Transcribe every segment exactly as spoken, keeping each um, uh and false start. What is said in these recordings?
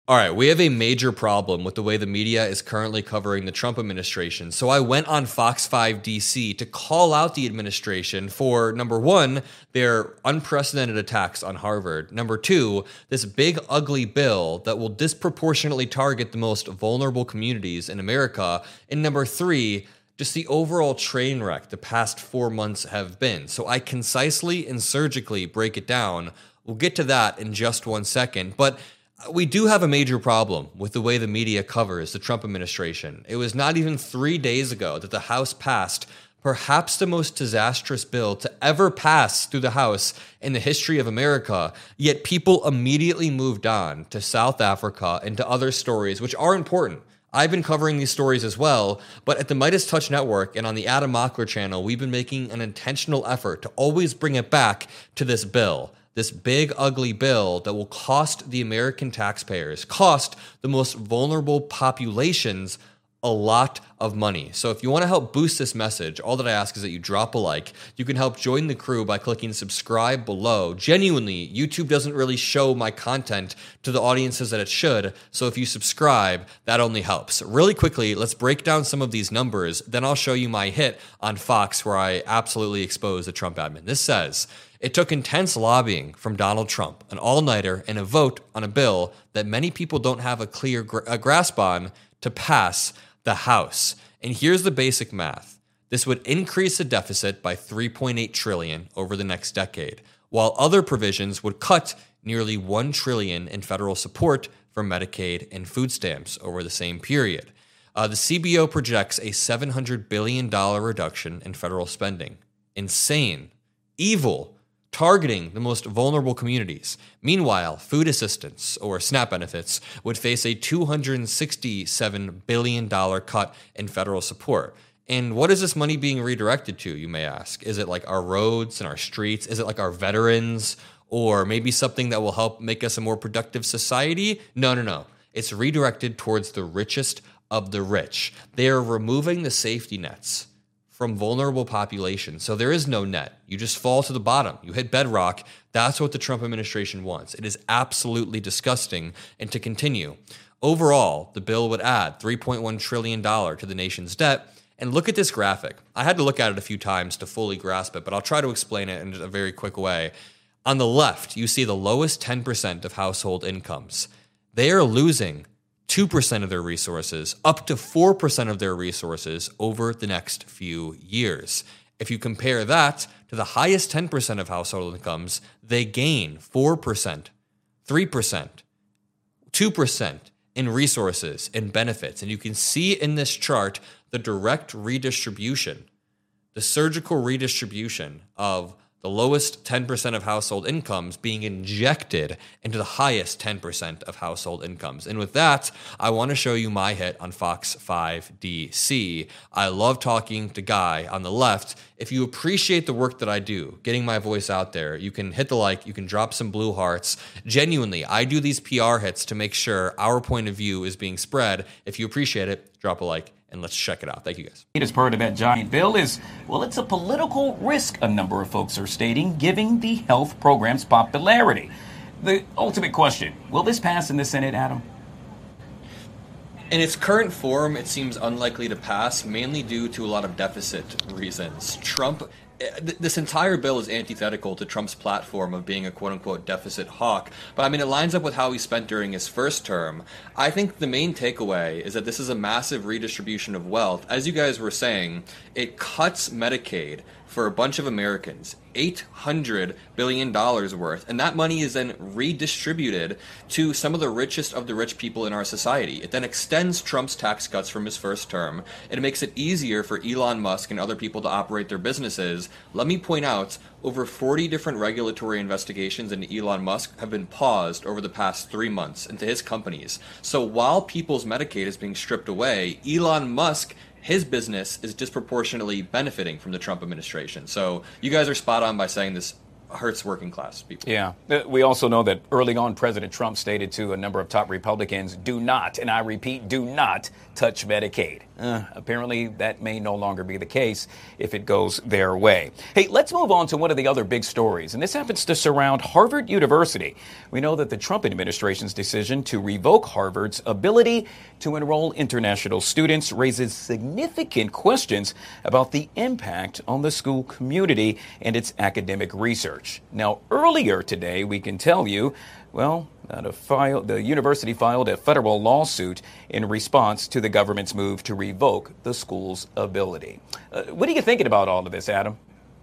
All right, we have a major problem with the way the media is currently covering the Trump administration. So I went on Fox five D C to call out the administration for, number one, their unprecedented attacks on Harvard. Number two, this big, ugly bill that will disproportionately target the most vulnerable communities in America. And number three, just the overall train wreck the past four months have been. So I concisely and surgically break it down. We'll get to that in just one second. But we do have a major problem with the way the media covers the Trump administration. It was not even three days ago that the House passed perhaps the most disastrous bill to ever pass through the House in the history of America, yet people immediately moved on to South Africa and to other stories, which are important. I've been covering these stories as well, but at the Midas Touch Network and on the Adam Mockler channel, we've been making an intentional effort to always bring it back to this bill. This big, ugly bill that will cost the American taxpayers, cost the most vulnerable populations a lot of money. So if you want to help boost this message, all that I ask is that you drop a like. You can help join the crew by clicking subscribe below. Genuinely, YouTube doesn't really show my content to the audiences that it should. So if you subscribe, that only helps. Really quickly, let's break down some of these numbers. Then I'll show you my hit on Fox where I absolutely expose the Trump admin. This says, it took intense lobbying from Donald Trump, an all-nighter, and a vote on a bill that many people don't have a clear gr- a grasp on to pass the House. And here's the basic math. This would increase the deficit by three point eight trillion dollars over the next decade, while other provisions would cut nearly one trillion dollars in federal support for Medicaid and food stamps over the same period. Uh, the C B O projects a seven hundred billion dollars reduction in federal spending. Insane. Evil. Targeting the most vulnerable communities. Meanwhile, food assistance, or SNAP benefits, would face a two hundred sixty-seven billion dollars cut in federal support. And what is this money being redirected to, you may ask? Is it like our roads and our streets? Is it like our veterans? Or maybe something that will help make us a more productive society? No, no, no. It's redirected towards the richest of the rich. They are removing the safety nets from vulnerable populations. So there is no net. You just fall to the bottom. You hit bedrock. That's what the Trump administration wants. It is absolutely disgusting. And to continue, overall, the bill would add three point one trillion dollars to the nation's debt. And look at this graphic. I had to look at it a few times to fully grasp it, but I'll try to explain it in a very quick way. On the left, you see the lowest ten percent of household incomes. They are losing two percent of their resources, up to four percent of their resources over the next few years. If you compare that to the highest ten percent of household incomes, they gain four percent, three percent, two percent in resources and benefits. And you can see in this chart the direct redistribution, the surgical redistribution of the lowest ten percent of household incomes being injected into the highest ten percent of household incomes. And with that, I want to show you my hit on Fox five D C. I love talking to Guy on the left. If you appreciate the work that I do, getting my voice out there, you can hit the like, you can drop some blue hearts. Genuinely, I do these P R hits to make sure our point of view is being spread. If you appreciate it, drop a like. And let's check it out. Thank you, guys. As part of that giant bill is, well, it's a political risk, a number of folks are stating, given the health program's popularity. The ultimate question, will this pass in the Senate, Adam? In its current form, it seems unlikely to pass, mainly due to a lot of deficit reasons. Trump, this entire bill is antithetical to Trump's platform of being a quote-unquote deficit hawk, but I mean, it lines up with how he spent during his first term. I think the main takeaway is that this is a massive redistribution of wealth. As you guys were saying, it cuts Medicaid for a bunch of Americans, eight hundred billion dollars worth, and that money is then redistributed to some of the richest of the rich people in our society. It then extends Trump's tax cuts from his first term. It makes it easier for Elon Musk and other people to operate their businesses. Let me point out, over forty different regulatory investigations into Elon Musk have been paused over the past three months into his companies. So while people's Medicaid is being stripped away, Elon Musk, his business is disproportionately benefiting from the Trump administration. So you guys are spot on by saying this hurts working class people. Yeah. We also know that early on, President Trump stated to a number of top Republicans, do not, and I repeat, do not touch Medicaid. Uh, apparently, that may no longer be the case if it goes their way. Hey, let's move on to one of the other big stories, and this happens to surround Harvard University. We know that the Trump administration's decision to revoke Harvard's ability to enroll international students raises significant questions about the impact on the school community and its academic research. Now, earlier today, we can tell you, well, Uh, the, file, the university filed a federal lawsuit in response to the government's move to revoke the school's ability. Uh, what are you thinking about all of this, Adam?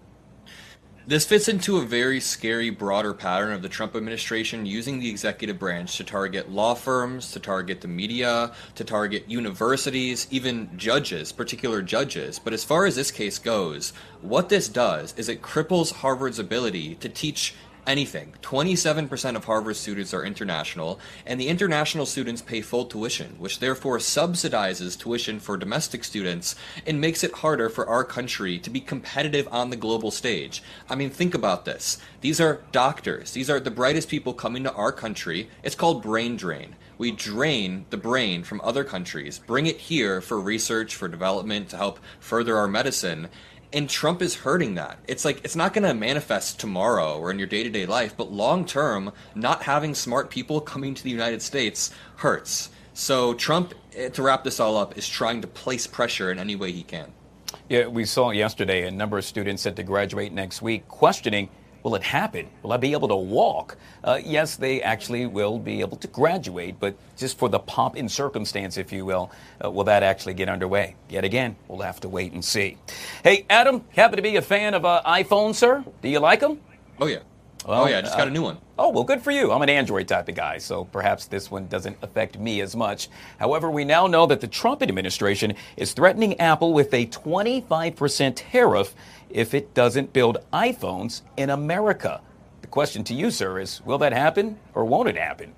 This fits into a very scary, broader pattern of the Trump administration using the executive branch to target law firms, to target the media, to target universities, even judges, particular judges. But as far as this case goes, what this does is it cripples Harvard's ability to teach anything. twenty-seven percent of Harvard students are international, and the international students pay full tuition, which therefore subsidizes tuition for domestic students and makes it harder for our country to be competitive on the global stage. I mean, think about this. These are doctors. These are the brightest people coming to our country. It's called brain drain. We drain the brain from other countries, bring it here for research, for development, to help further our medicine. And Trump is hurting that. It's like, it's not going to manifest tomorrow or in your day-to-day life, but long term, not having smart people coming to the United States hurts. So Trump, to wrap this all up, is trying to place pressure in any way he can. Yeah, we saw yesterday a number of students set to graduate next week questioning, will it happen? Will I be able to walk? Uh, yes, they actually will be able to graduate, but just for the pomp and circumstance, if you will, uh, will that actually get underway? Yet again, we'll have to wait and see. Hey, Adam, happen to be a fan of uh, iPhone, sir? Do you like them? Oh, yeah. Well, oh, yeah, I just got a new one. Oh, well, good for you. I'm an Android type of guy, so perhaps this one doesn't affect me as much. However, we now know that the Trump administration is threatening Apple with a twenty-five percent tariff if it doesn't build iPhones in America. The question to you, sir, is will that happen or won't it happen?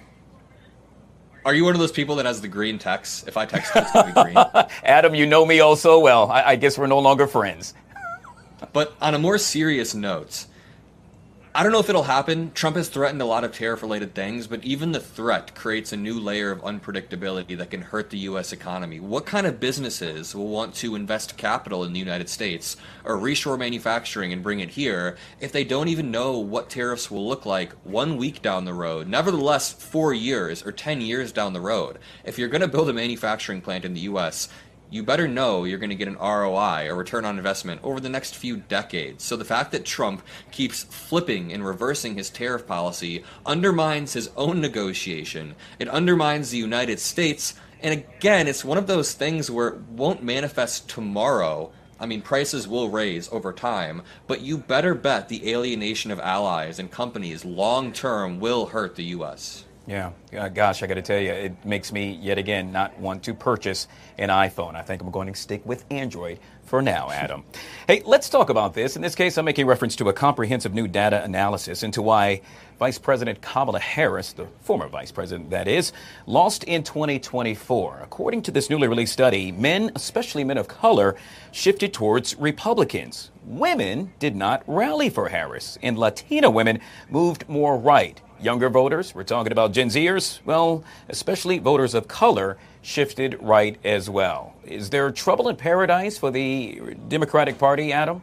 Are you one of those people that has the green text? If I text you, it's going to be green. Adam, you know me oh so well. I, I guess we're no longer friends. But on a more serious note, I don't know if it'll happen. Trump has threatened a lot of tariff-related things, but even the threat creates a new layer of unpredictability that can hurt the U S economy. What kind of businesses will want to invest capital in the United States or reshore manufacturing and bring it here if they don't even know what tariffs will look like one week down the road, nevertheless four years or ten years down the road? If you're going to build a manufacturing plant in the U S, you better know you're going to get an R O I, a return on investment, over the next few decades. So the fact that Trump keeps flipping and reversing his tariff policy undermines his own negotiation. It undermines the United States. And again, it's one of those things where it won't manifest tomorrow. I mean, prices will raise over time, but you better bet the alienation of allies and companies long term will hurt the U S. Yeah, uh, gosh, I got to tell you, it makes me yet again not want to purchase an iPhone. I think I'm going to stick with Android for now, Adam. Hey, let's talk about this. In this case, I'm making reference to a comprehensive new data analysis into why Vice President Kamala Harris, the former vice president that is, lost in twenty twenty-four. According to this newly released study, men, especially men of color, shifted towards Republicans. Women did not rally for Harris, and Latina women moved more right. Younger voters, we're talking about Gen Zers, well, especially voters of color, shifted right as well. Is there trouble in paradise for the Democratic Party, Adam?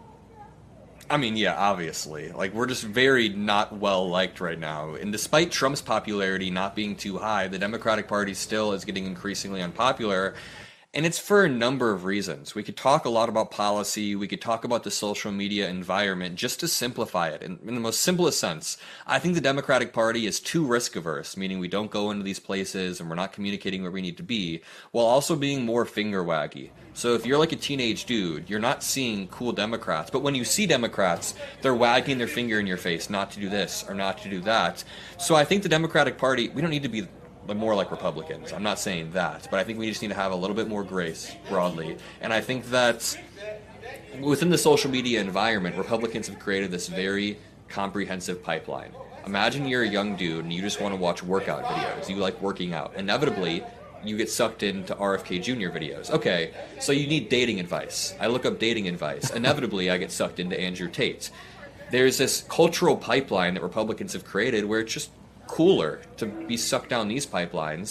I mean, yeah, obviously. Like, we're just very not well liked right now. And despite Trump's popularity not being too high, the Democratic Party still is getting increasingly unpopular. And it's for a number of reasons. We could talk a lot about policy. We could talk about the social media environment just to simplify it. In, in the most simplest sense, I think the Democratic Party is too risk averse, meaning we don't go into these places and we're not communicating where we need to be, while also being more finger waggy. So if you're like a teenage dude, you're not seeing cool Democrats. But when you see Democrats, they're wagging their finger in your face not to do this or not to do that. So I think the Democratic Party, we don't need to be more like Republicans. I'm not saying that, but I think we just need to have a little bit more grace broadly. And I think that within the social media environment, Republicans have created this very comprehensive pipeline. Imagine you're a young dude and you just want to watch workout videos. You like working out. Inevitably, you get sucked into R F K Junior videos. Okay, so you need dating advice. I look up dating advice. Inevitably, I get sucked into Andrew Tate. There's this cultural pipeline that Republicans have created where it's just cooler to be sucked down these pipelines.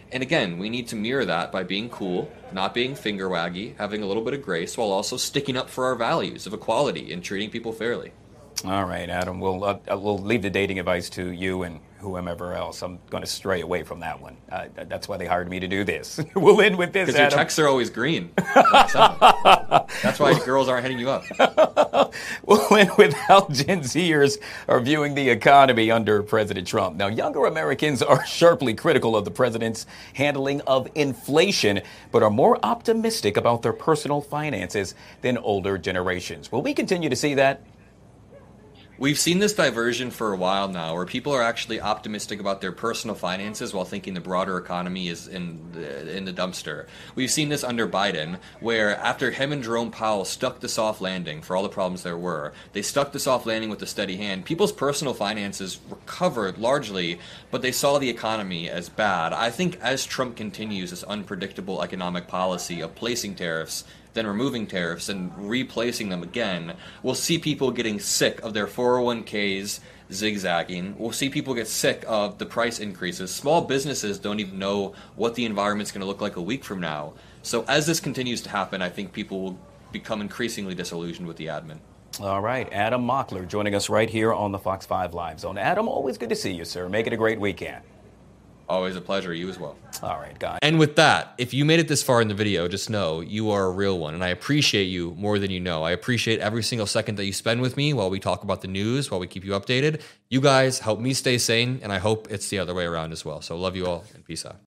And again, we need to mirror that by being cool, not being finger waggy, having a little bit of grace, while also sticking up for our values of equality and treating people fairly. All right, Adam, we'll, uh, we'll leave the dating advice to you and whomever else. I'm going to stray away from that one. Uh, that's why they hired me to do this. We'll end with this, Because Adam. your checks are always green. That's why girls aren't hitting you up. We'll end with how Gen Zers are viewing the economy under President Trump. Now, younger Americans are sharply critical of the president's handling of inflation, but are more optimistic about their personal finances than older generations. Will we continue to see that? We've seen this diversion for a while now, where people are actually optimistic about their personal finances while thinking the broader economy is in the, in the dumpster. We've seen this under Biden, where after him and Jerome Powell stuck the soft landing for all the problems there were, they stuck the soft landing with a steady hand. People's personal finances recovered largely, but they saw the economy as bad. I think as Trump continues this unpredictable economic policy of placing tariffs, then removing tariffs and replacing them again, we'll see people getting sick of their four oh one k's zigzagging. We'll see people get sick of the price increases. Small businesses don't even know what the environment's going to look like a week from now. So as this continues to happen, I think people will become increasingly disillusioned with the admin. All right, Adam Mockler joining us right here on the Fox five Live Zone. Adam, always good to see you, sir. Make it a great weekend. Always a pleasure. You as well. All right, guys. And with that, if you made it this far in the video, just know you are a real one. And I appreciate you more than you know. I appreciate every single second that you spend with me while we talk about the news, while we keep you updated. You guys help me stay sane, and I hope it's the other way around as well. So love you all, and peace out.